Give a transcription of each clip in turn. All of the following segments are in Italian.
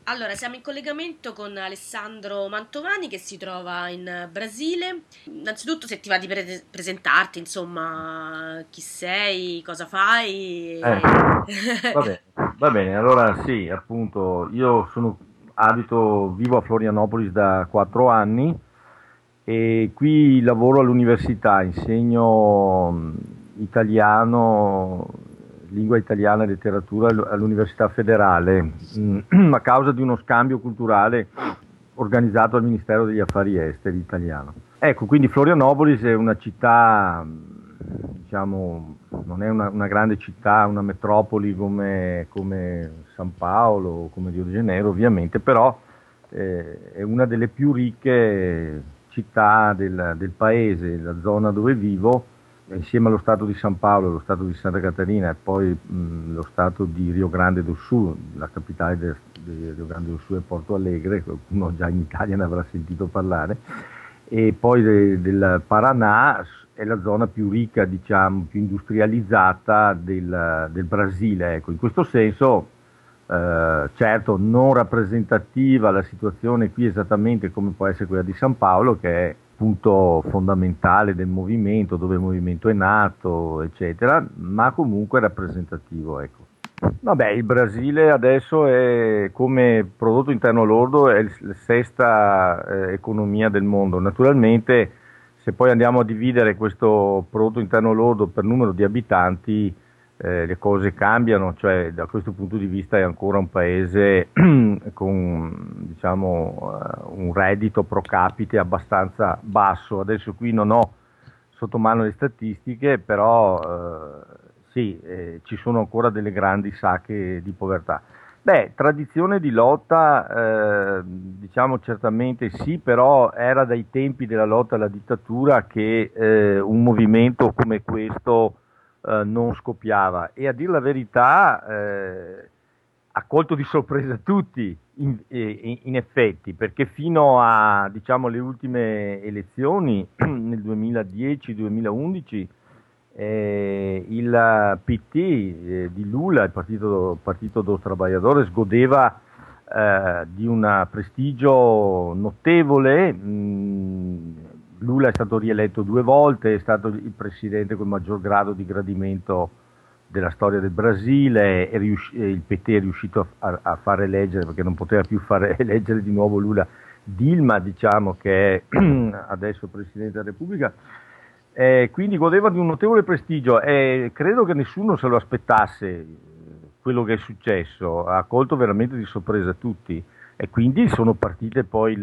Allora, siamo in collegamento con Alessandro Mantovani che si trova in Brasile. Innanzitutto, se ti va di presentarti, insomma, chi sei, cosa Eh, fai. va bene, allora sì, appunto, vivo a Florianopolis da 4 anni e qui lavoro all'università, insegno italiano, lingua italiana e letteratura all'Università Federale, a causa di uno scambio culturale organizzato al Ministero degli Affari Esteri italiano. Ecco, quindi Florianopolis è una città, diciamo, non è una grande città, una metropoli come San Paolo o come Rio de Janeiro, ovviamente, però è una delle più ricche città del paese, la zona dove vivo, insieme allo stato di San Paolo, lo stato di Santa Catarina e poi lo stato di Rio Grande do Sul, la capitale di Rio Grande do Sul è Porto Alegre, qualcuno già in Italia ne avrà sentito parlare, e poi del Paraná è la zona più ricca, diciamo, più industrializzata del Brasile. Ecco, in questo senso, certo, non rappresentativa la situazione qui esattamente come può essere quella di San Paolo, che è punto fondamentale del movimento, dove il movimento è nato, eccetera, ma comunque rappresentativo, ecco. Vabbè, il Brasile adesso è come prodotto interno lordo è la sesta economia del mondo. Naturalmente, se poi andiamo a dividere questo prodotto interno lordo per numero di abitanti, le cose cambiano, cioè da questo punto di vista è ancora un paese con diciamo, un reddito pro capite abbastanza basso. Adesso qui non ho sotto mano le statistiche, però sì, ci sono ancora delle grandi sacche di povertà. Beh, tradizione di lotta, diciamo certamente sì, però era dai tempi della lotta alla dittatura che un movimento come questo non scoppiava e a dire la verità ha colto di sorpresa tutti in effetti, perché fino a diciamo, le ultime elezioni nel 2010-2011 il PT di Lula, il Partito dos Trabalhadores, godeva di un prestigio notevole. Lula è stato rieletto 2 volte, è stato il presidente con il maggior grado di gradimento della storia del Brasile, il PT è riuscito a far eleggere, perché non poteva più fare eleggere di nuovo Lula, Dilma, diciamo, che è adesso Presidente della Repubblica. Quindi godeva di un notevole prestigio e credo che nessuno se lo aspettasse quello che è successo, ha colto veramente di sorpresa tutti e quindi sono partite poi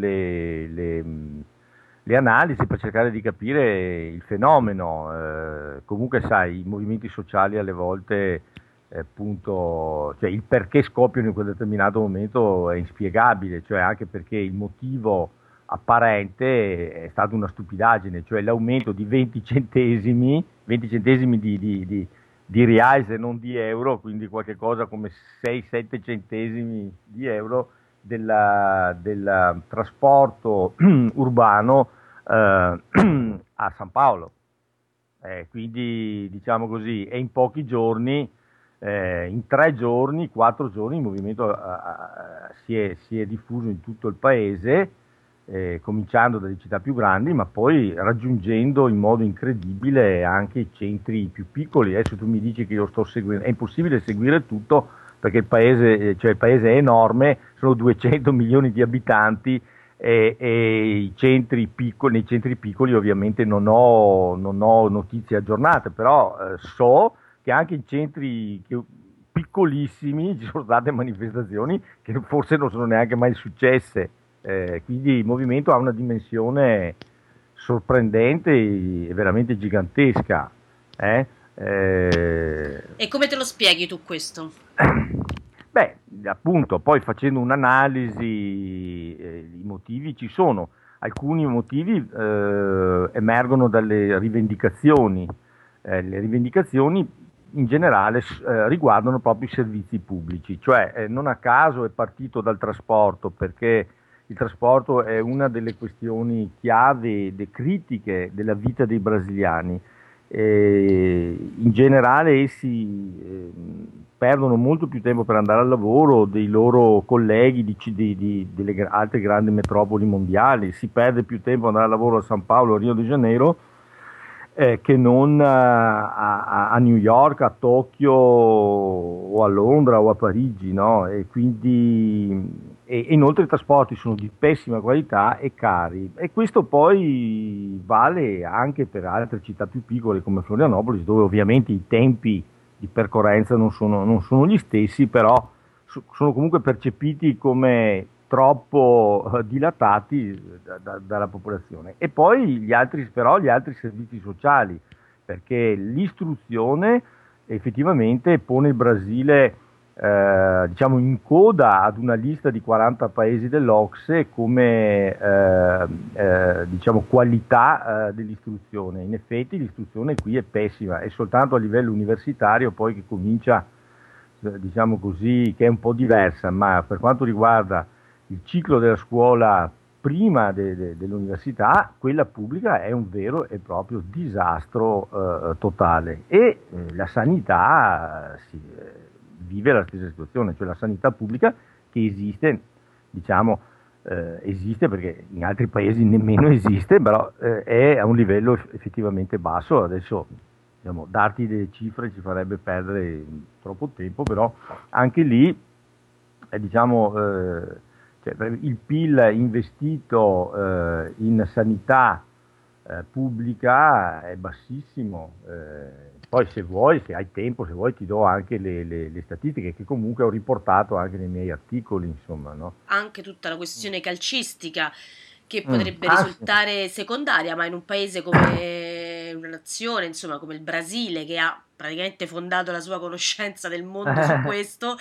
le analisi per cercare di capire il fenomeno. Comunque sai, i movimenti sociali alle volte, appunto, cioè il perché scoppiano in quel determinato momento è inspiegabile, cioè anche perché il motivo apparente è stata una stupidaggine, cioè l'aumento di 20 centesimi di reais e non di euro, quindi qualche cosa come 6-7 centesimi di euro del trasporto urbano a San Paolo. Quindi diciamo così, e in pochi giorni, in 3 giorni, 4 giorni, il movimento si è diffuso in tutto il paese, cominciando dalle città più grandi, ma poi raggiungendo in modo incredibile anche i centri più piccoli. Adesso tu mi dici che io sto seguendo, è impossibile seguire tutto perché cioè il paese è enorme, sono 200 milioni di abitanti e nei centri piccoli ovviamente non ho notizie aggiornate, però so che anche in piccolissimi ci sono state manifestazioni che forse non sono neanche mai successe. Quindi il movimento ha una dimensione sorprendente e veramente gigantesca. eh. Eh, E come te lo spieghi tu questo? Beh, appunto, poi facendo un'analisi, i motivi ci sono. Alcuni motivi emergono dalle rivendicazioni. Le rivendicazioni in generale riguardano proprio i servizi pubblici, cioè non a caso è partito dal trasporto, perché il trasporto è una delle questioni chiave, critiche della vita dei brasiliani In generale essi perdono molto più tempo per andare al lavoro dei loro colleghi delle altre grandi metropoli mondiali. Si perde più tempo ad andare al lavoro a San Paolo, a Rio de Janeiro, che non a New York, a Tokyo o a Londra o a Parigi, no? E quindi inoltre i trasporti sono di pessima qualità e cari, e questo poi vale anche per altre città più piccole come Florianopolis, dove ovviamente i tempi di percorrenza non sono gli stessi, però sono comunque percepiti come troppo dilatati dalla popolazione. E poi gli altri servizi sociali, perché l'istruzione effettivamente pone il Brasile diciamo in coda ad una lista di 40 paesi dell'Ocse come diciamo qualità dell'istruzione. In effetti l'istruzione qui è pessima, è soltanto a livello universitario poi che comincia, diciamo così, che è un po' diversa, ma per quanto riguarda il ciclo della scuola prima dell'università, quella pubblica è un vero e proprio disastro totale, e la sanità vive la stessa situazione, cioè la sanità pubblica che esiste, diciamo, esiste perché in altri paesi nemmeno esiste, però è a un livello effettivamente basso. Adesso, diciamo, darti delle cifre ci farebbe perdere troppo tempo, però anche lì, diciamo, cioè, il PIL investito in sanità pubblica è bassissimo. Poi se vuoi, se hai tempo, se vuoi ti do anche le statistiche che comunque ho riportato anche nei miei articoli, insomma, no? Anche tutta la questione calcistica che Mm. potrebbe Ah, sì. risultare secondaria, ma in un paese come una nazione, insomma, come il Brasile, che ha praticamente fondato la sua conoscenza del mondo su questo,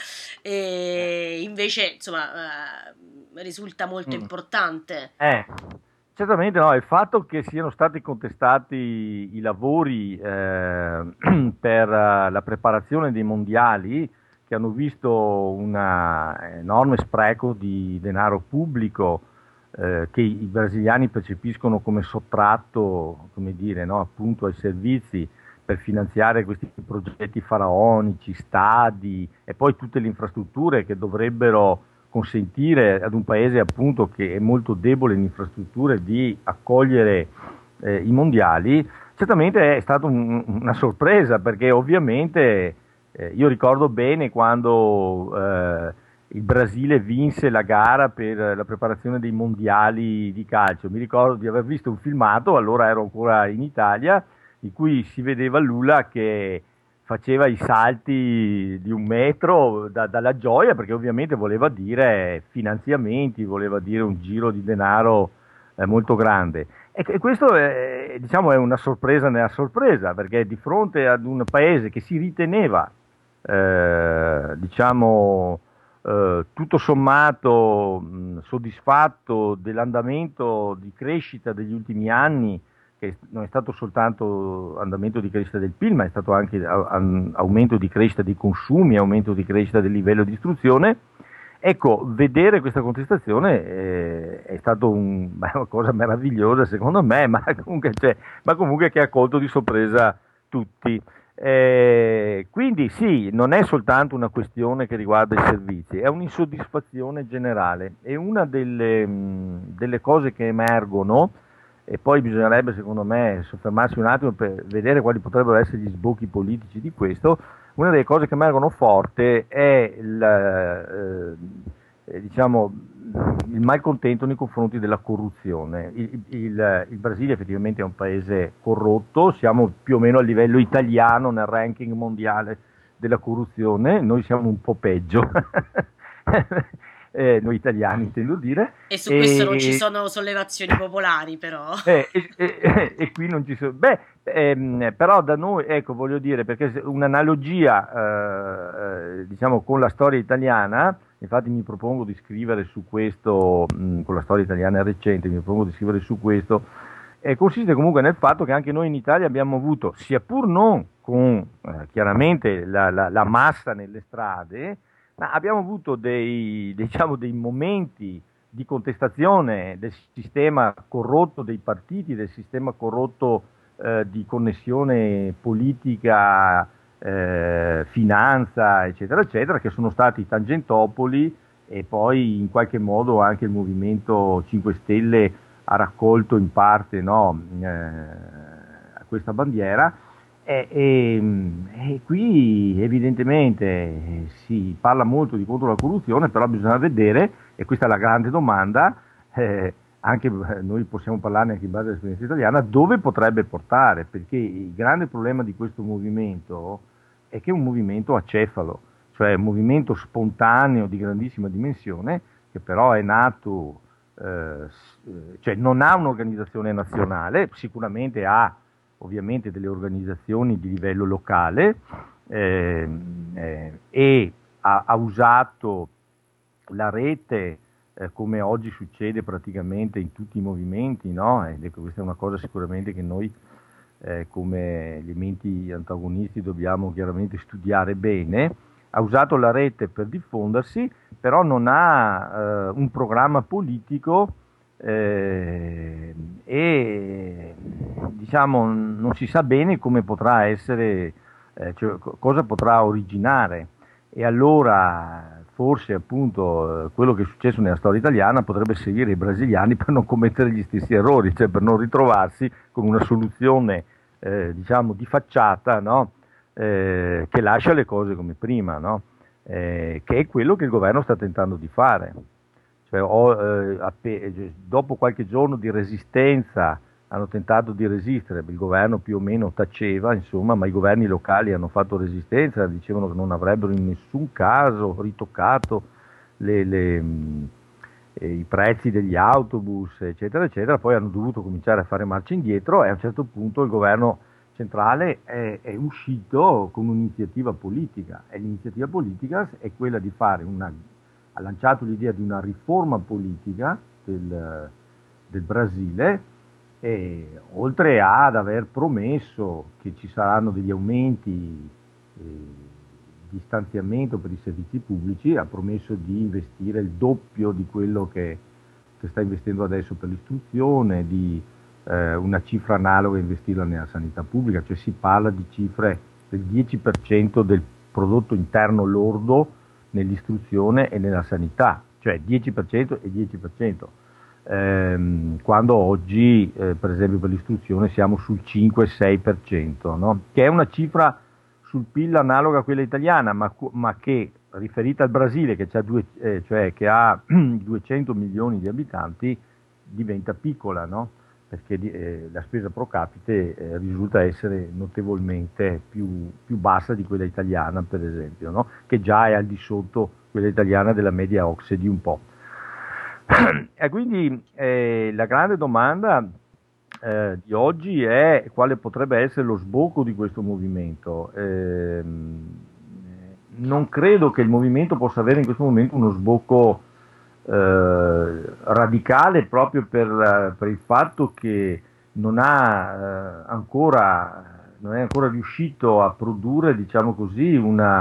e invece, insomma, risulta molto Mm. importante. Eh, certamente no, il fatto che siano stati contestati i lavori per la preparazione dei mondiali, che hanno visto un enorme spreco di denaro pubblico che i brasiliani percepiscono come sottratto, come dire, no, appunto ai servizi per finanziare questi progetti faraonici, stadi e poi tutte le infrastrutture che dovrebbero consentire ad un paese appunto che è molto debole in infrastrutture di accogliere i mondiali. Certamente è stata una sorpresa, perché ovviamente io ricordo bene quando il Brasile vinse la gara per la preparazione dei mondiali di calcio. Mi ricordo di aver visto un filmato, allora ero ancora in Italia, in cui si vedeva Lula che faceva i salti di 1 metro dalla gioia, perché ovviamente voleva dire finanziamenti, voleva dire un giro di denaro molto grande. E questo è, diciamo, è una sorpresa nella sorpresa, perché di fronte ad un paese che si riteneva, diciamo, tutto sommato soddisfatto dell'andamento di crescita degli ultimi anni, che non è stato soltanto andamento di crescita del PIL, ma è stato anche aumento di crescita dei consumi, aumento di crescita del livello di istruzione. Ecco, vedere questa contestazione è stato una cosa meravigliosa secondo me, ma comunque che ha colto di sorpresa tutti. Quindi sì, non è soltanto una questione che riguarda i servizi, è un'insoddisfazione generale, e una delle cose che emergono, e poi bisognerebbe secondo me soffermarsi un attimo per vedere quali potrebbero essere gli sbocchi politici di questo. Una delle cose che emergono forte è diciamo, il malcontento nei confronti della corruzione. Il Brasile effettivamente è un paese corrotto, siamo più o meno a livello italiano nel ranking mondiale della corruzione, noi siamo un po' peggio, noi italiani intendo dire, E su questo non ci e, sono sollevazioni popolari, però. e qui non ci sono. Beh, però da noi, ecco, voglio dire, perché un'analogia, diciamo, con la storia italiana, infatti mi propongo di scrivere su questo, con la storia italiana recente, mi propongo di scrivere su questo, consiste comunque nel fatto che anche noi in Italia abbiamo avuto, sia pur non con chiaramente la massa nelle strade, ma abbiamo avuto diciamo, dei momenti di contestazione del sistema corrotto dei partiti, del sistema corrotto di connessione politica, finanza, eccetera, eccetera, che sono stati Tangentopoli, e poi in qualche modo anche il Movimento 5 Stelle ha raccolto in parte, no, questa bandiera. E qui evidentemente si parla molto di contro la corruzione, però bisogna vedere, e questa è la grande domanda, anche noi possiamo parlarne anche in base all'esperienza italiana, dove potrebbe portare, perché il grande problema di questo movimento è che è un movimento acefalo, cioè un movimento spontaneo di grandissima dimensione, che però è nato, cioè non ha un'organizzazione nazionale, sicuramente ha ovviamente delle organizzazioni di livello locale, e ha usato la rete, come oggi succede praticamente in tutti i movimenti, no? Ed ecco, questa è una cosa sicuramente che noi come elementi antagonisti dobbiamo chiaramente studiare bene. Ha usato la rete per diffondersi, però non ha un programma politico, e diciamo non si sa bene come potrà essere, cioè, cosa potrà originare. E allora forse appunto quello che è successo nella storia italiana potrebbe seguire i brasiliani per non commettere gli stessi errori, cioè per non ritrovarsi con una soluzione diciamo di facciata, no? Che lascia le cose come prima, no? Che è quello che il governo sta tentando di fare. Dopo qualche giorno di resistenza hanno tentato di resistere, il governo più o meno taceva, insomma, ma i governi locali hanno fatto resistenza, dicevano che non avrebbero in nessun caso ritoccato i prezzi degli autobus, eccetera, eccetera. Poi hanno dovuto cominciare a fare marcia indietro, e a un certo punto il governo centrale è uscito con un'iniziativa politica, e l'iniziativa politica è quella di fare ha lanciato l'idea di una riforma politica del Brasile, e oltre ad aver promesso che ci saranno degli aumenti di stanziamento per i servizi pubblici, ha promesso di investire il doppio di quello che sta investendo adesso per l'istruzione, di una cifra analoga investirla nella sanità pubblica, cioè si parla di cifre del 10% del prodotto interno lordo nell'istruzione e nella sanità, cioè 10% e 10%, quando oggi per esempio per l'istruzione siamo sul 5-6%, no? Che è una cifra sul PIL analoga a quella italiana, ma che riferita al Brasile, che che ha 200 milioni di abitanti, diventa piccola, no? Perché la spesa pro capite risulta essere notevolmente più bassa di quella italiana, per esempio, no? Che già è al di sotto quella italiana della media OCSE di un po'. E quindi la grande domanda di oggi è quale potrebbe essere lo sbocco di questo movimento. Non credo che il movimento possa avere in questo momento uno sbocco radicale, proprio per il fatto che non è ancora riuscito a produrre, diciamo così,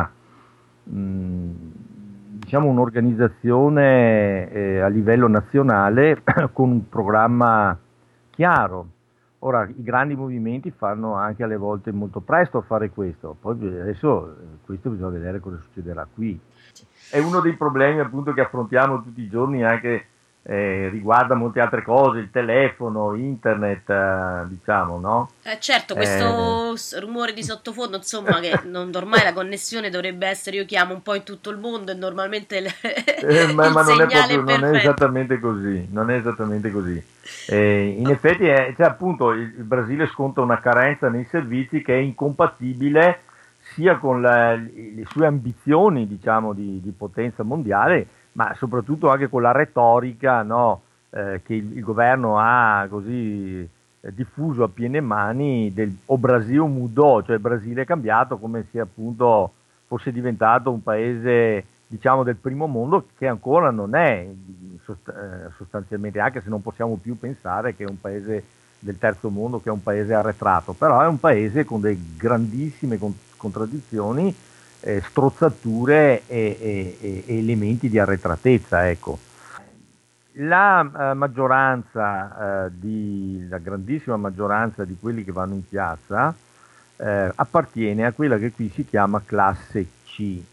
diciamo un'organizzazione a livello nazionale con un programma chiaro. Ora, i grandi movimenti fanno anche alle volte molto presto a fare questo, poi adesso questo bisogna vedere cosa succederà qui. È uno dei problemi appunto che affrontiamo tutti i giorni, anche riguarda molte altre cose, il telefono, internet, diciamo, no? Certo, questo rumore di sottofondo, insomma, che ormai la connessione dovrebbe essere, io chiamo un po' in tutto il mondo e normalmente il ma non è segnale proprio, è perfetto. non è esattamente così, non è esattamente così. In effetti cioè, appunto il Brasile sconta una carenza nei servizi che è incompatibile sia con le sue ambizioni, diciamo, di potenza mondiale, ma soprattutto anche con la retorica, no, che il governo ha così diffuso a piene mani del o Brasil mudò, cioè il Brasile è cambiato, come se appunto fosse diventato un paese, diciamo, del primo mondo, che ancora non è sostanzialmente, anche se non possiamo più pensare che è un paese del terzo mondo, che è un paese arretrato, però è un paese con delle grandissime contraddizioni, strozzature e elementi di arretratezza, ecco. la maggioranza, la grandissima maggioranza di quelli che vanno in piazza appartiene a quella che qui si chiama classe C.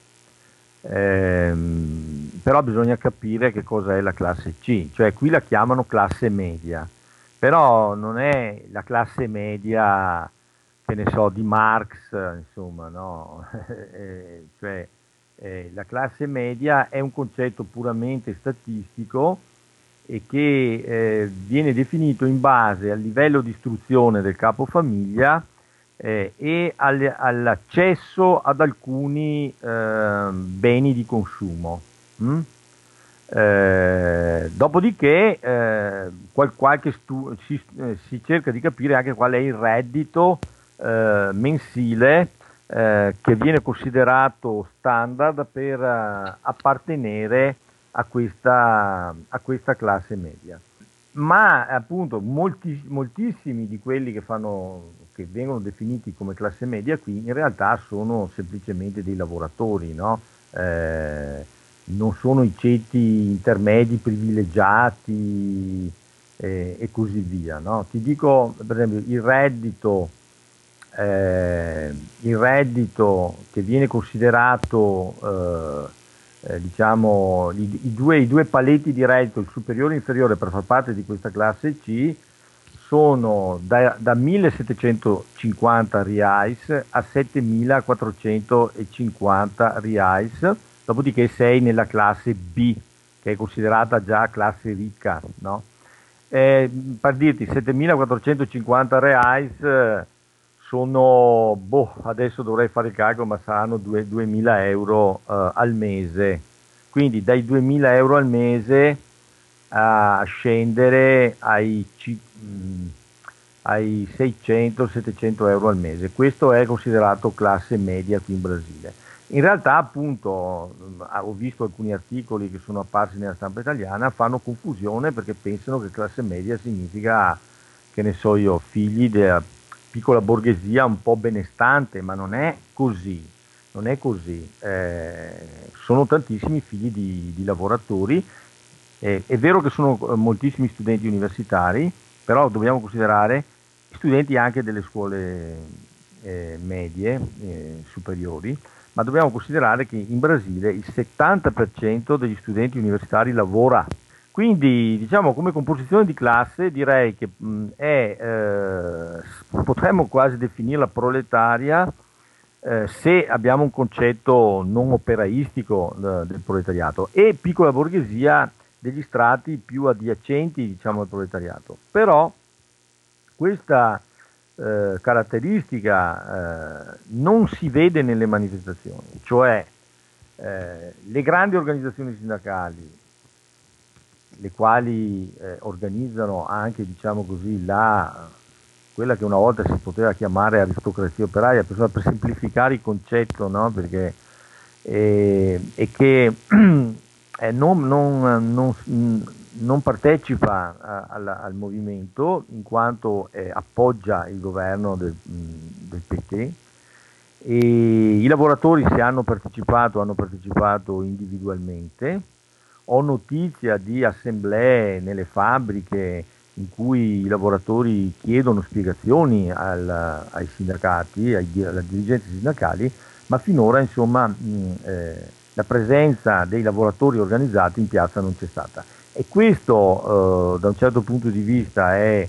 Però bisogna capire che cosa è la classe C, cioè qui la chiamano classe media, però non è la classe media, che ne so, di Marx, insomma, no? Cioè, la classe media è un concetto puramente statistico e che viene definito in base al livello di istruzione del capofamiglia e all'accesso ad alcuni beni di consumo. Mm? Dopodiché si cerca di capire anche qual è il reddito mensile che viene considerato standard per appartenere a questa classe media. Ma appunto moltissimi di quelli che vengono definiti come classe media qui in realtà sono semplicemente dei lavoratori, no? Non sono i ceti intermedi privilegiati e così via, no? Ti dico, per esempio, il reddito che viene considerato, diciamo, i due paletti di reddito, il superiore e l'inferiore, per far parte di questa classe C, sono da 1750 reais a 7450 reais, dopodiché sei nella classe B, che è considerata già classe ricca, no? Per dirti, 7450 reais sono, boh, adesso dovrei fare il calcolo, ma saranno 2000 euro al mese. Quindi dai 2000 euro al mese a scendere ai 600-700 euro al mese. Questo è considerato classe media qui in Brasile. In realtà, appunto, ho visto alcuni articoli che sono apparsi nella stampa italiana, fanno confusione perché pensano che classe media significa, che ne so io, figli della piccola borghesia un po' benestante, ma non è così. Non è così. Sono tantissimi figli di lavoratori. È vero che sono moltissimi studenti universitari, però dobbiamo considerare studenti anche delle scuole medie, superiori, ma dobbiamo considerare che in Brasile il 70% degli studenti universitari lavora. Quindi, diciamo, come composizione di classe direi che potremmo quasi definirla proletaria se abbiamo un concetto non operaistico del proletariato, e piccola borghesia degli strati più adiacenti, diciamo, al proletariato. Però questa caratteristica non si vede nelle manifestazioni, cioè le grandi organizzazioni sindacali, le quali organizzano anche, diciamo così, quella che una volta si poteva chiamare aristocrazia operaia, per semplificare il concetto, no? Perché e che non partecipa al movimento in quanto appoggia il governo del PT, e i lavoratori, se hanno partecipato individualmente. Ho notizia di assemblee nelle fabbriche in cui i lavoratori chiedono spiegazioni ai sindacati, alle dirigenze sindacali, ma finora, insomma, la presenza dei lavoratori organizzati in piazza non c'è stata. E questo, da un certo punto di vista, è,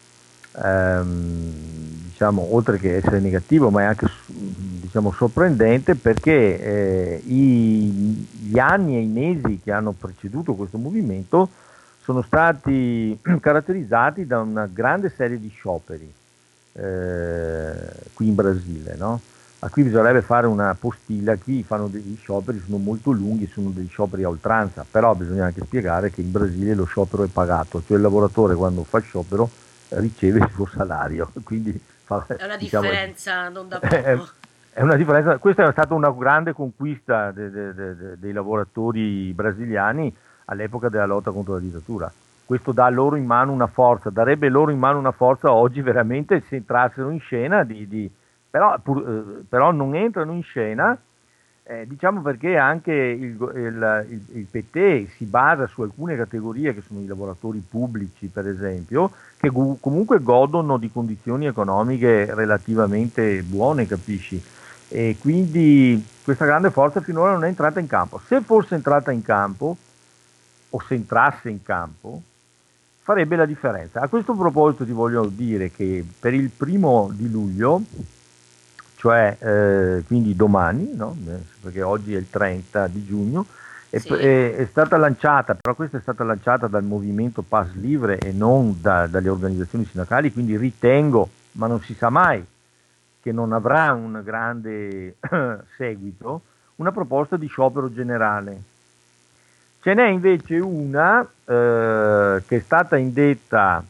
diciamo, oltre che essere negativo, ma è anche, diciamo, sorprendente, perché gli anni e i mesi che hanno preceduto questo movimento sono stati caratterizzati da una grande serie di scioperi qui in Brasile, no? A qui bisognerebbe fare una postilla, qui fanno degli scioperi, sono molto lunghi, sono degli scioperi a oltranza, però bisogna anche spiegare che in Brasile lo sciopero è pagato, cioè il lavoratore quando fa sciopero riceve il suo salario, quindi È una diciamo, differenza non da è, poco. è una differenza. Questa è stata una grande conquista dei lavoratori brasiliani all'epoca della lotta contro la dittatura. Questo dà loro in mano una forza, darebbe loro in mano una forza oggi veramente, se entrassero in scena, però non entrano in scena Diciamo perché anche il PT si basa su alcune categorie che sono i lavoratori pubblici, per esempio, che comunque godono di condizioni economiche relativamente buone, capisci? E quindi questa grande forza finora non è entrata in campo. Se fosse entrata in campo, o se entrasse in campo, farebbe la differenza. A questo proposito ti voglio dire che per il 1° di luglio, cioè quindi domani, no? Perché oggi è il 30 di giugno, Sì. è stata lanciata, però questa è stata lanciata dal movimento Pass Livre e non dalle organizzazioni sindacali, quindi ritengo, ma non si sa mai, che non avrà un grande seguito, una proposta di sciopero generale. Ce n'è invece una che è stata indetta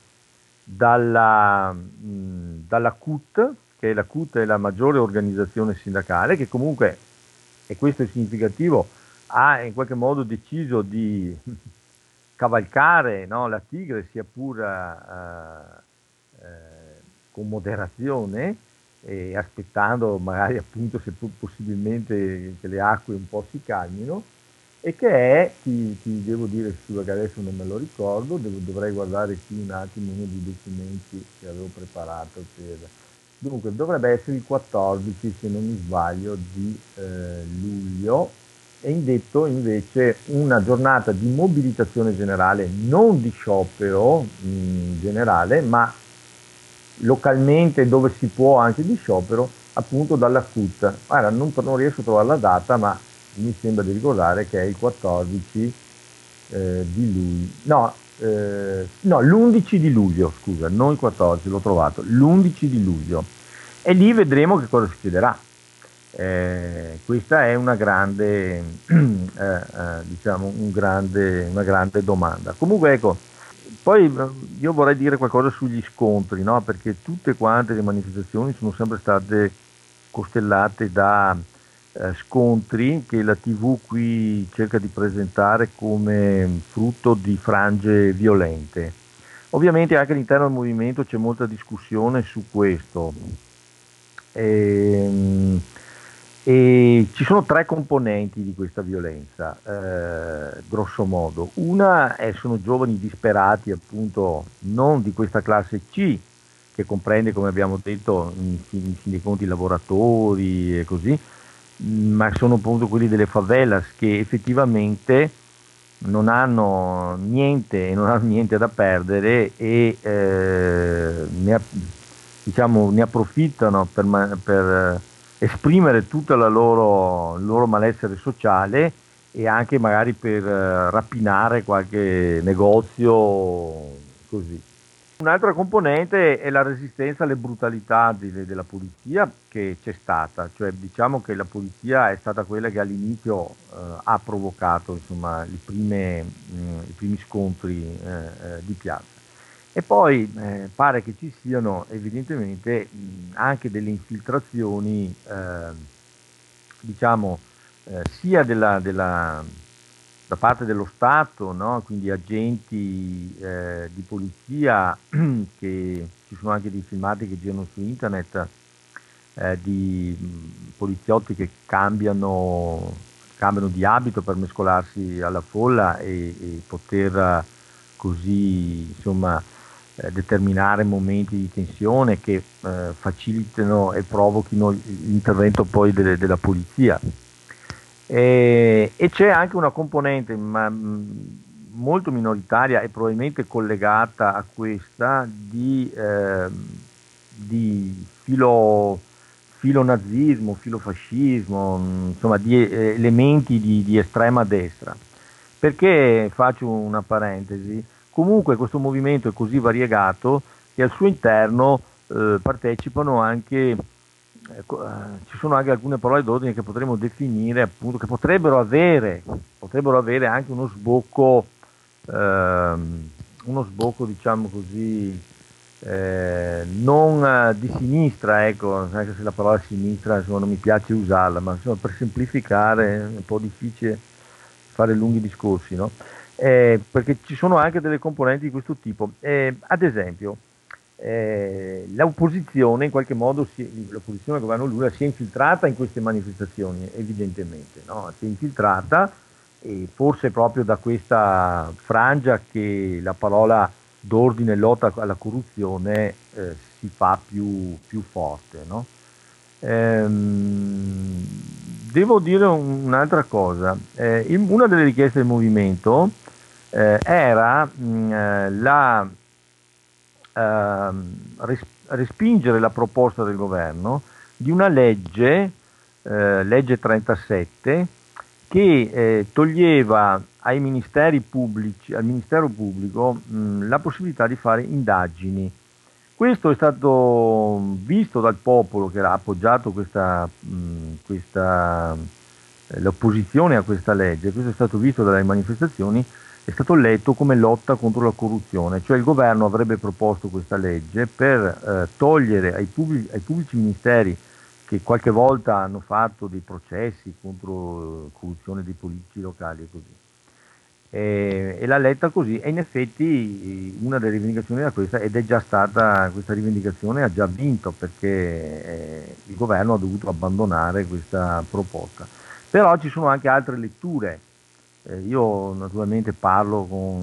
dalla CUT, che la CUT è la maggiore organizzazione sindacale, che comunque, e questo è significativo, ha in qualche modo deciso di cavalcare, no, la tigre, sia pur con moderazione, e aspettando magari appunto se possibilmente che le acque un po' si calmino, e che è, ti devo dire scusa che adesso non me lo ricordo, dovrei guardare qui un attimo uno dei documenti che avevo preparato Dunque, dovrebbe essere il 14, se non mi sbaglio, di luglio, è indetto invece una giornata di mobilitazione generale, non di sciopero generale, ma localmente dove si può anche di sciopero, appunto dalla CUT. Guarda, non riesco a trovare la data, ma mi sembra di ricordare che è il 14 di luglio, no, l'11 di luglio, scusa, non il 14, l'ho trovato, l'11 di luglio. E lì vedremo che cosa succederà. Questa è una grande, diciamo, una grande domanda. Comunque, ecco, poi io vorrei dire qualcosa sugli scontri, no? Perché tutte quante le manifestazioni sono sempre state costellate da scontri che la TV qui cerca di presentare come frutto di frange violente. Ovviamente anche all'interno del movimento c'è molta discussione su questo. Ehm, E, ci sono tre componenti di questa violenza, grosso modo. Sono giovani disperati, appunto, non di questa classe C, che comprende, come abbiamo detto, in fin dei conti i lavoratori e così, ma sono appunto quelli delle favelas che effettivamente non hanno niente e non hanno niente da perdere e diciamo, ne approfittano per esprimere tutto il loro malessere sociale e anche magari per rapinare qualche negozio così. Un'altra componente è la resistenza alle brutalità della polizia che c'è stata, cioè diciamo che la polizia è stata quella che all'inizio ha provocato insomma, i primi scontri di piazza. E poi pare che ci siano evidentemente anche delle infiltrazioni, diciamo, sia da parte dello Stato, no? Quindi agenti di polizia, che ci sono anche dei filmati che girano su internet di poliziotti che cambiano di abito per mescolarsi alla folla e poter così, insomma, determinare momenti di tensione che facilitino e provochino l'intervento poi della polizia. E c'è anche una componente molto minoritaria e probabilmente collegata a questa di filonazismo, filofascismo, insomma di elementi di estrema destra. Perché faccio una parentesi? Comunque questo movimento è così variegato che al suo interno partecipano anche, ci sono anche alcune parole d'ordine che potremmo definire appunto, che potrebbero avere anche uno sbocco diciamo così, non di sinistra, ecco, anche se la parola sinistra insomma, non mi piace usarla, ma insomma, per semplificare è un po' difficile fare lunghi discorsi, no? Perché ci sono anche delle componenti di questo tipo. Ad esempio, l'opposizione in qualche modo, l'opposizione al governo Lula si è infiltrata in queste manifestazioni, evidentemente, no? Si è infiltrata e forse proprio da questa frangia che la parola d'ordine lotta alla corruzione si fa più forte, no? Ehm, Devo dire un'altra cosa. Una delle richieste del movimento era respingere la proposta del governo di una legge, legge 37, che toglieva ai ministeri pubblici, al Ministero Pubblico, la possibilità di fare indagini. Questo è stato visto dal popolo che ha appoggiato l'opposizione a questa legge, questo è stato visto dalle manifestazioni, è stato letto come lotta contro la corruzione, cioè il governo avrebbe proposto questa legge per togliere ai pubblici ministeri che qualche volta hanno fatto dei processi contro corruzione dei politici locali e così. E l'ha letta così e in effetti una delle rivendicazioni era questa ed è già stata, questa rivendicazione ha già vinto perché il governo ha dovuto abbandonare questa proposta. Però ci sono anche altre letture. Io naturalmente parlo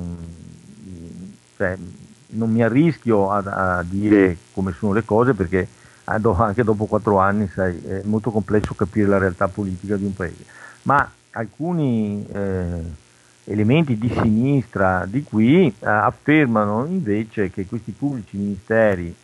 cioè, non mi arrischio a dire come sono le cose perché anche dopo 4 anni, sai, è molto complesso capire la realtà politica di un paese. Ma alcuni elementi di sinistra di qui affermano invece che questi pubblici ministeri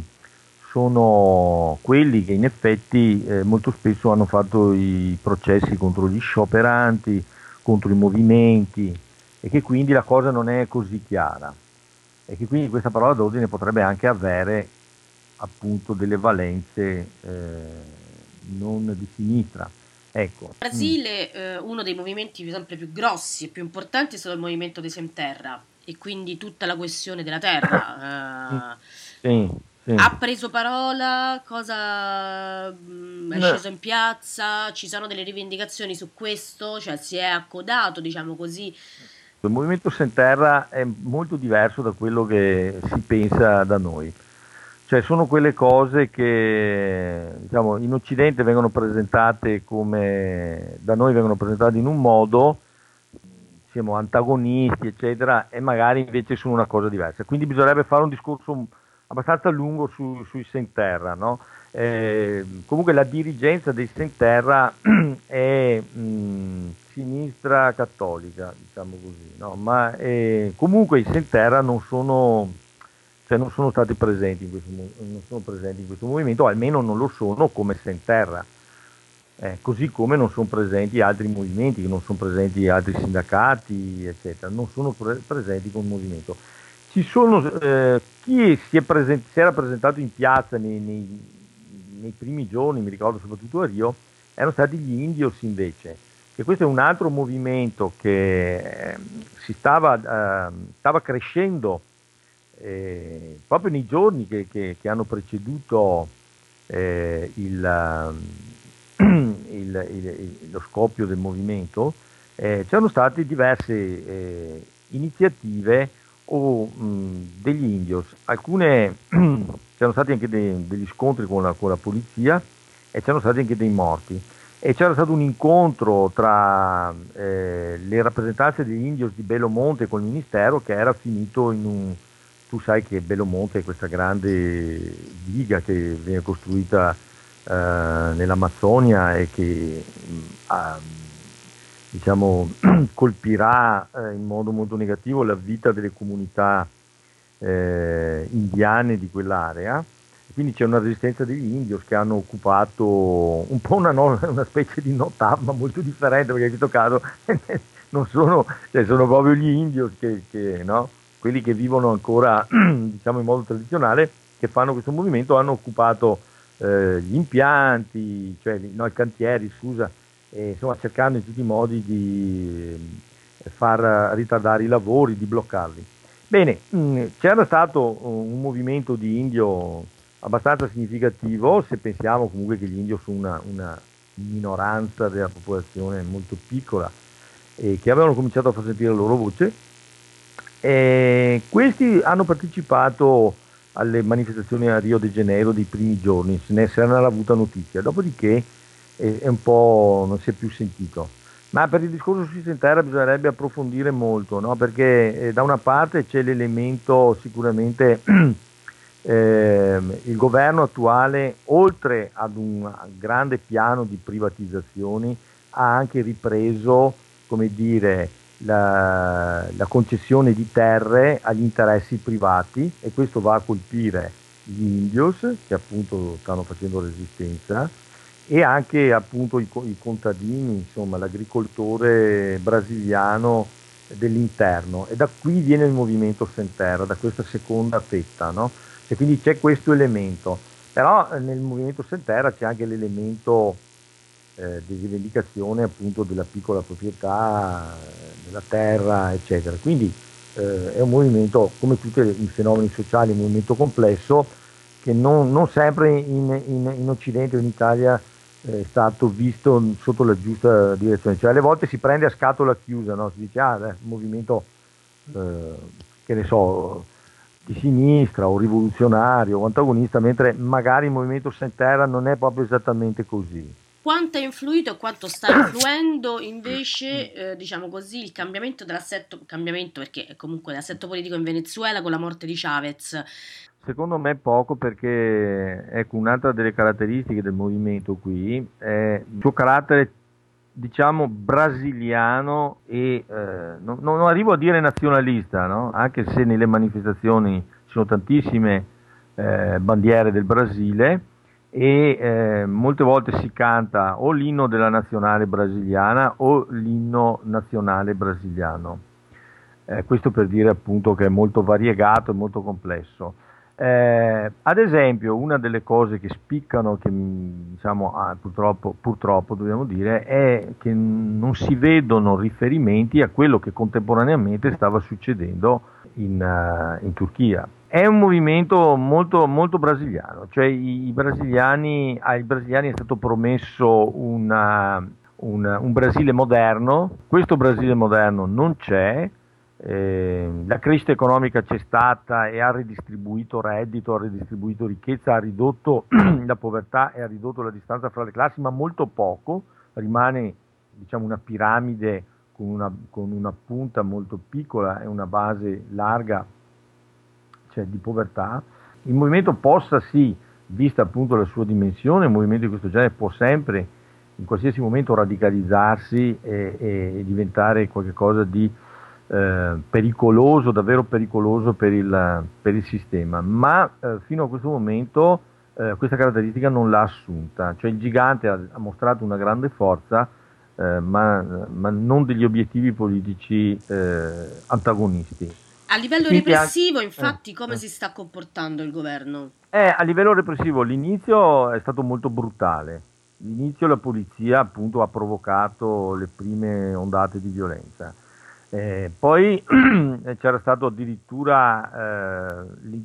sono quelli che in effetti molto spesso hanno fatto i processi contro gli scioperanti, contro i movimenti e che quindi la cosa non è così chiara e che quindi questa parola d'ordine potrebbe anche avere appunto delle valenze non di sinistra. Ecco. Brasile, uno dei movimenti sempre più grossi e più importanti è stato il movimento dei Sem Terra e quindi tutta la questione della terra. Sì, sì. Ha preso parola, cosa è No. sceso in piazza, ci sono delle rivendicazioni su questo, cioè si è accodato, diciamo così. Il movimento Sem Terra è molto diverso da quello che si pensa da noi. Cioè sono quelle cose che diciamo, in Occidente vengono presentate come, da noi vengono presentate in un modo, siamo antagonisti, eccetera, e magari invece sono una cosa diversa. Quindi bisognerebbe fare un discorso abbastanza lungo sui Sem Terra, no? Comunque la dirigenza dei Sem Terra è sinistra cattolica, diciamo così, no? Ma comunque i Sem Terra non sono, cioè non sono stati presenti in questo, non sono presenti in questo movimento, o almeno non lo sono come Sem Terra. Così come non sono presenti altri movimenti, non sono presenti altri sindacati, eccetera, non sono presenti con il movimento. Ci sono, chi si era presentato in piazza nei primi giorni, mi ricordo soprattutto a Rio, erano stati gli Indios invece, che questo è un altro movimento che stava crescendo proprio nei giorni che hanno preceduto lo scoppio del movimento, c'erano state diverse iniziative degli indios, alcune c'erano stati anche degli scontri con la polizia e c'erano stati anche dei morti. E c'era stato un incontro tra le rappresentanze degli indios di Belo Monte con il ministero che era finito in un... Tu sai che Belo Monte è questa grande diga che viene costruita nell'Amazzonia e che diciamo, colpirà in modo molto negativo la vita delle comunità indiane di quell'area. Quindi c'è una resistenza degli indios che hanno occupato un po' una specie di notab, ma molto differente perché in questo caso non sono, cioè sono proprio gli indios no? Quelli che vivono ancora diciamo in modo tradizionale, che fanno questo movimento, hanno occupato gli impianti, cioè no, i cantieri, scusa, insomma cercando in tutti i modi di far ritardare i lavori, di bloccarli. Bene, c'era stato un movimento di indio abbastanza significativo, se pensiamo comunque che gli indio sono una minoranza della popolazione molto piccola e che avevano cominciato a far sentire la loro voce. Questi hanno partecipato alle manifestazioni a Rio de Janeiro dei primi giorni, se ne era avuta notizia, dopodiché è un po' non si è più sentito. Ma per il discorso su Sicilia Terra bisognerebbe approfondire molto, no? Perché da una parte c'è l'elemento sicuramente il governo attuale, oltre ad un grande piano di privatizzazioni, ha anche ripreso, come dire, la concessione di terre agli interessi privati e questo va a colpire gli indios che appunto stanno facendo resistenza e anche appunto i contadini, insomma l'agricoltore brasiliano dell'interno e da qui viene il movimento Sem Terra, da questa seconda fetta, no? E quindi c'è questo elemento, però nel movimento Sem Terra c'è anche l'elemento di rivendicazione appunto della piccola proprietà, della terra, eccetera. Quindi è un movimento, come tutti i fenomeni sociali, un movimento complesso che non sempre in Occidente o in Italia è stato visto sotto la giusta direzione. Cioè alle volte si prende a scatola chiusa, no? Si dice, un movimento, che ne so, di sinistra o rivoluzionario o antagonista, mentre magari il movimento Sem Terra non è proprio esattamente così. Quanto ha influito e quanto sta influendo invece, diciamo così, il cambiamento dell'assetto, cambiamento perché comunque l'assetto politico in Venezuela con la morte di Chavez? Secondo me poco perché ecco, un'altra delle caratteristiche del movimento qui è il suo carattere diciamo brasiliano e non arrivo a dire nazionalista, no? Anche se nelle manifestazioni ci sono tantissime bandiere del Brasile e molte volte si canta o l'inno della nazionale brasiliana o l'inno nazionale brasiliano. Questo per dire appunto che è molto variegato e molto complesso. Ad esempio, una delle cose che spiccano, che diciamo, purtroppo dobbiamo dire, è che non si vedono riferimenti a quello che contemporaneamente stava succedendo in Turchia. È un movimento molto, molto brasiliano, cioè ai brasiliani è stato promesso un Brasile moderno, questo Brasile moderno non c'è. La crescita economica c'è stata e ha ridistribuito reddito, ha ridistribuito ricchezza, ha ridotto la povertà e ha ridotto la distanza fra le classi, ma molto poco, rimane diciamo, una piramide con una punta molto piccola e una base larga, cioè di povertà. Il movimento possa sì, vista appunto la sua dimensione, un movimento di questo genere può sempre in qualsiasi momento radicalizzarsi e diventare qualcosa di pericoloso, davvero pericoloso per il sistema, ma fino a questo momento questa caratteristica non l'ha assunta, cioè il gigante ha mostrato una grande forza, ma non degli obiettivi politici antagonisti. A livello Quindi repressivo, infatti, come si sta comportando il governo? a livello repressivo l'inizio è stato molto brutale, l'inizio la polizia appunto ha provocato le prime ondate di violenza. Poi c'era stato addirittura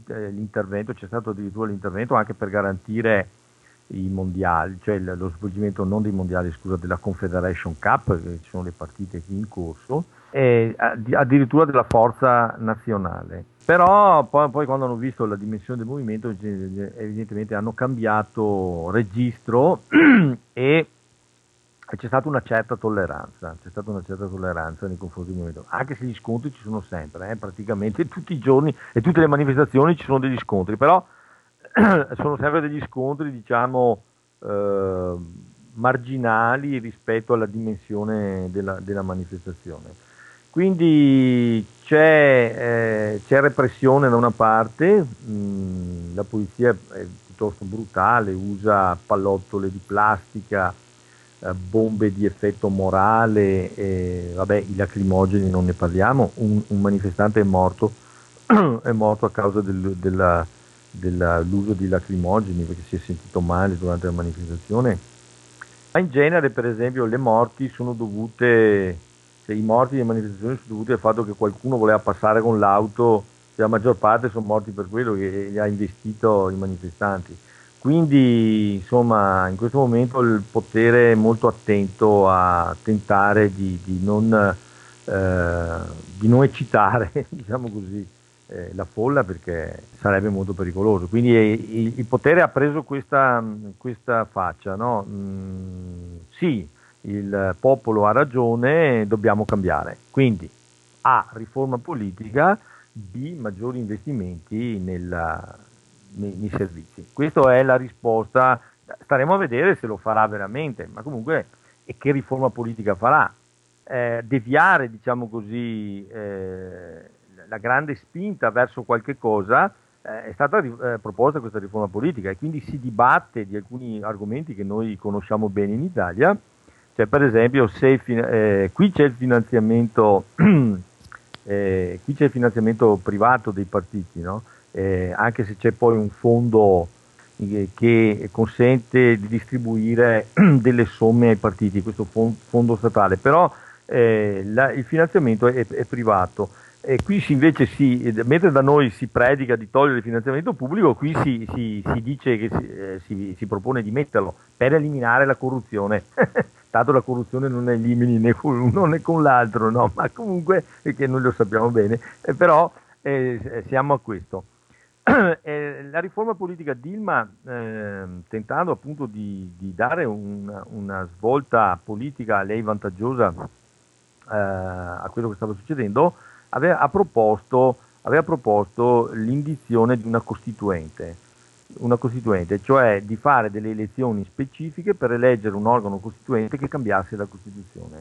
l'intervento anche per garantire i mondiali, cioè lo svolgimento non dei mondiali, scusa, della Confederation Cup, che ci sono le partite qui in corso, e addirittura della forza nazionale. Però poi quando hanno visto la dimensione del movimento, evidentemente hanno cambiato registro e c'è stata una certa tolleranza, nei confronti del movimento, anche se gli scontri ci sono sempre, praticamente tutti i giorni e tutte le manifestazioni ci sono degli scontri, però sono sempre degli scontri, diciamo, marginali rispetto alla dimensione della manifestazione. Quindi c'è repressione da una parte, la polizia è piuttosto brutale, usa pallottole di plastica, bombe di effetto morale, vabbè, i lacrimogeni non ne parliamo, un manifestante è morto, è morto a causa dell'uso di lacrimogeni perché si è sentito male durante la manifestazione. Ma in genere, per esempio, le morti sono dovute, cioè i morti delle manifestazioni sono dovuti al fatto che qualcuno voleva passare con l'auto, cioè, la maggior parte sono morti per quello che gli ha investito i manifestanti. Quindi, insomma, in questo momento il potere è molto attento a tentare di non eccitare, diciamo così, la folla, perché sarebbe molto pericoloso. Quindi il potere ha preso questa faccia, no? Sì, il popolo ha ragione, dobbiamo cambiare. Quindi A, riforma politica, B, maggiori investimenti nei servizi. Questa è la risposta. Staremo a vedere se lo farà veramente, ma comunque, e che riforma politica farà. Deviare, diciamo così, la grande spinta verso qualche cosa, è stata proposta questa riforma politica, e quindi si dibatte di alcuni argomenti che noi conosciamo bene in Italia. Cioè, per esempio, se qui c'è il finanziamento, qui c'è il finanziamento privato dei partiti, no? Anche se c'è poi un fondo che consente di distribuire delle somme ai partiti, questo fondo statale, però il finanziamento è privato. E qui invece mentre da noi si predica di togliere il finanziamento pubblico, qui si dice che si propone di metterlo per eliminare la corruzione. Tanto la corruzione non elimini né con l'uno né con l'altro, no? Ma comunque, che noi lo sappiamo bene, però siamo a questo. La riforma politica Dilma, tentando appunto di dare una svolta politica a lei vantaggiosa a quello che stava succedendo, aveva proposto l'indizione di una costituente, cioè di fare delle elezioni specifiche per eleggere un organo costituente che cambiasse la Costituzione.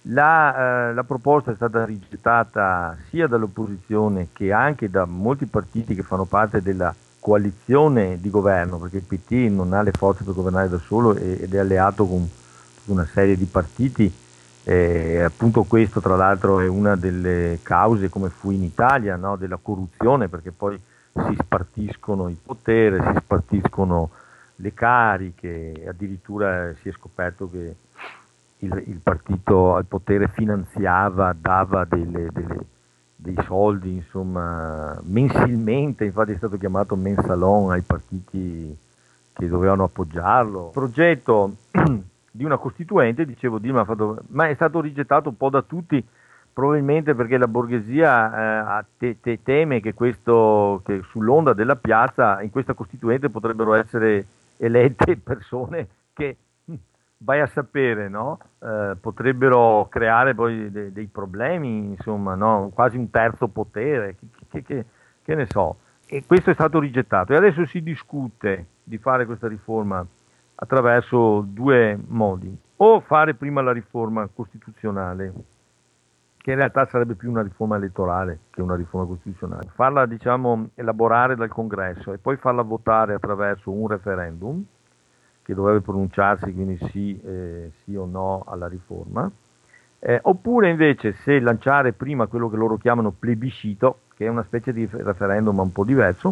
La proposta è stata rigettata sia dall'opposizione che anche da molti partiti che fanno parte della coalizione di governo, perché il PT non ha le forze per governare da solo ed è alleato con una serie di partiti. Appunto questo tra l'altro è una delle cause, come fu in Italia, no, della corruzione, perché poi si spartiscono il potere, si spartiscono le cariche, addirittura si è scoperto che il partito al potere finanziava, dava dei soldi, insomma, mensilmente, infatti è stato chiamato mensalon ai partiti che dovevano appoggiarlo. Il progetto di una costituente, dicevo, Dilma ma è stato rigettato un po' da tutti, probabilmente perché la borghesia teme che che sull'onda della piazza in questa costituente potrebbero essere elette persone che, vai a sapere, no? Potrebbero creare poi dei problemi, insomma, no? Quasi un terzo potere, che ne so. E questo è stato rigettato, e adesso si discute di fare questa riforma attraverso due modi: o fare prima la riforma costituzionale, che in realtà sarebbe più una riforma elettorale che una riforma costituzionale, farla, diciamo, elaborare dal Congresso e poi farla votare attraverso un referendum che dovrebbe pronunciarsi, quindi sì o no alla riforma, oppure invece se lanciare prima quello che loro chiamano plebiscito, che è una specie di referendum ma un po' diverso,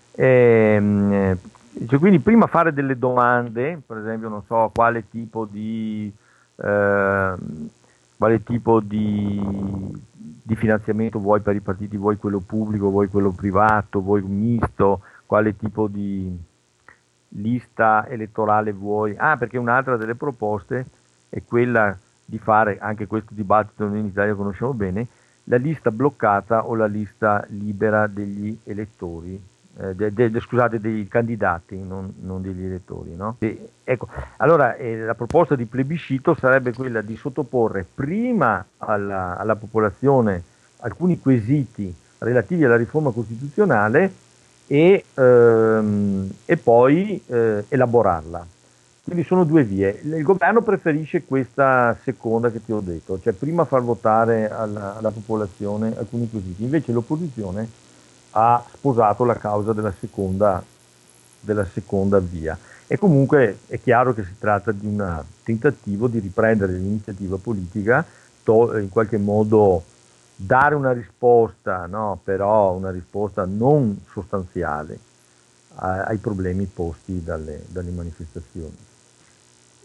cioè, quindi prima fare delle domande, per esempio, non so, eh, quale tipo di finanziamento vuoi per i partiti, vuoi quello pubblico, vuoi quello privato, vuoi un misto, quale tipo di lista elettorale vuoi. Perché un'altra delle proposte è quella di fare, anche questo dibattito noi in Italia conosciamo bene, la lista bloccata o la lista libera degli elettori, scusate, dei candidati, non degli elettori, no? Ecco, allora la proposta di plebiscito sarebbe quella di sottoporre prima alla popolazione alcuni quesiti relativi alla riforma costituzionale e poi elaborarla. Quindi sono due vie. Il governo preferisce questa seconda che ti ho detto, cioè prima far votare alla popolazione alcuni quesiti, invece l'opposizione ha sposato la causa della seconda via. E comunque è chiaro che si tratta di un tentativo di riprendere l'iniziativa politica, in qualche modo dare una risposta, no? Però una risposta non sostanziale ai problemi posti dalle manifestazioni.